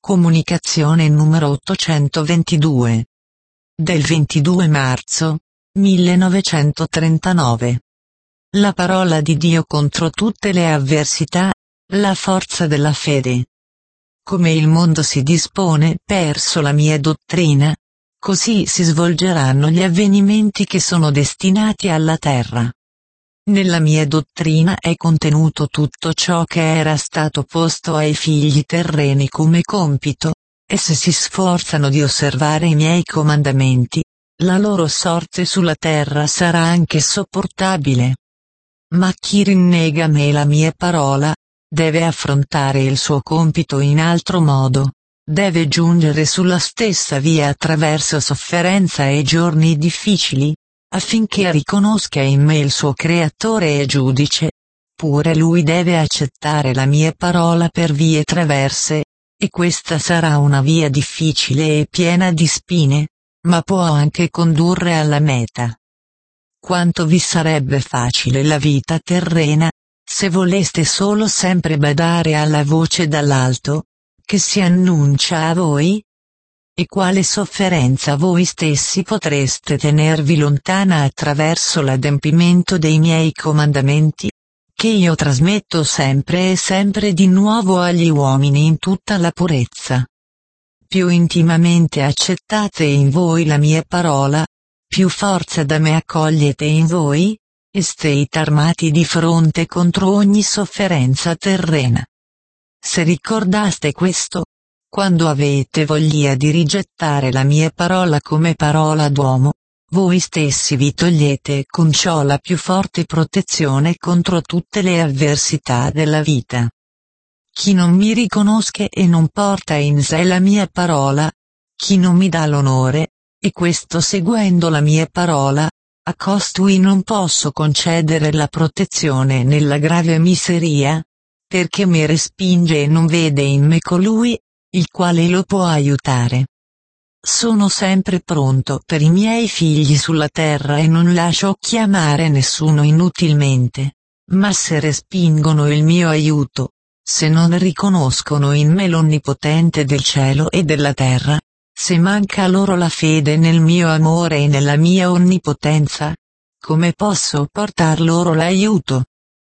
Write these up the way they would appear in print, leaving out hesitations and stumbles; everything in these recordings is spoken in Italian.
Comunicazione numero 822. Del 22 marzo 1939. La parola di Dio contro tutte le avversità, la forza della fede. Come il mondo si dispone verso la mia dottrina, così si svolgeranno gli avvenimenti che sono destinati alla terra. Nella mia dottrina è contenuto tutto ciò che era stato posto ai figli terreni come compito, e se si sforzano di osservare i miei comandamenti, la loro sorte sulla terra sarà anche sopportabile. Ma chi rinnega me e la mia parola, deve affrontare il suo compito in altro modo, deve giungere sulla stessa via attraverso sofferenza e giorni difficili, affinché riconosca in me il suo creatore e giudice. Pure lui deve accettare la mia parola per vie traverse, e questa sarà una via difficile e piena di spine, ma può anche condurre alla meta. Quanto vi sarebbe facile la vita terrena, se voleste solo sempre badare alla voce dall'alto, che si annuncia a voi? E quale sofferenza voi stessi potreste tenervi lontana attraverso l'adempimento dei miei comandamenti, che io trasmetto sempre e sempre di nuovo agli uomini in tutta la purezza. Più intimamente accettate in voi la mia parola, più forza da me accogliete in voi, e state armati di fronte contro ogni sofferenza terrena. Se ricordaste questo, quando avete voglia di rigettare la mia parola come parola d'uomo, voi stessi vi togliete con ciò la più forte protezione contro tutte le avversità della vita. Chi non mi riconosce e non porta in sé la mia parola, chi non mi dà l'onore, e questo seguendo la mia parola, a costui non posso concedere la protezione nella grave miseria, perché mi respinge e non vede in me colui, il quale lo può aiutare. Sono sempre pronto per i miei figli sulla terra e non lascio chiamare nessuno inutilmente, ma se respingono il mio aiuto, se non riconoscono in me l'Onnipotente del cielo e della terra, se manca loro la fede nel mio amore e nella mia onnipotenza, come posso portar loro l'aiuto?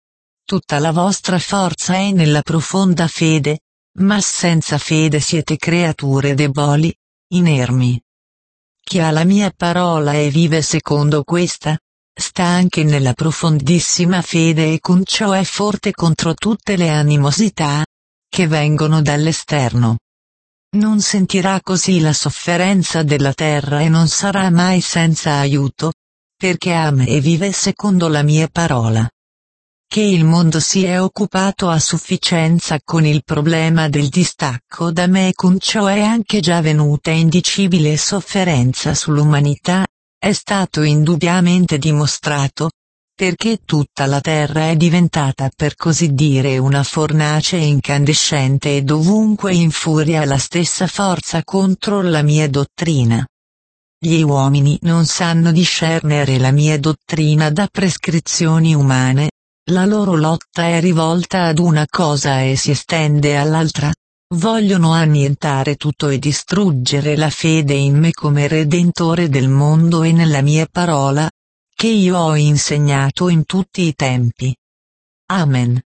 Tutta la vostra forza è nella profonda fede, ma senza fede siete creature deboli, inermi. Chi ha la mia parola e vive secondo questa, sta anche nella profondissima fede e con ciò è forte contro tutte le animosità, che vengono dall'esterno. Non sentirà così la sofferenza della terra e non sarà mai senza aiuto, perché ama e vive secondo la mia parola. Che il mondo si è occupato a sufficienza con il problema del distacco da me e con ciò è anche già venuta indicibile sofferenza sull'umanità, è stato indubbiamente dimostrato, perché tutta la terra è diventata per così dire una fornace incandescente e dovunque infuria la stessa forza contro la mia dottrina. Gli uomini non sanno discernere la mia dottrina da prescrizioni umane. La loro lotta è rivolta ad una cosa e si estende all'altra. Vogliono annientare tutto e distruggere la fede in me come Redentore del mondo e nella mia parola, che io ho insegnato in tutti i tempi. Amen.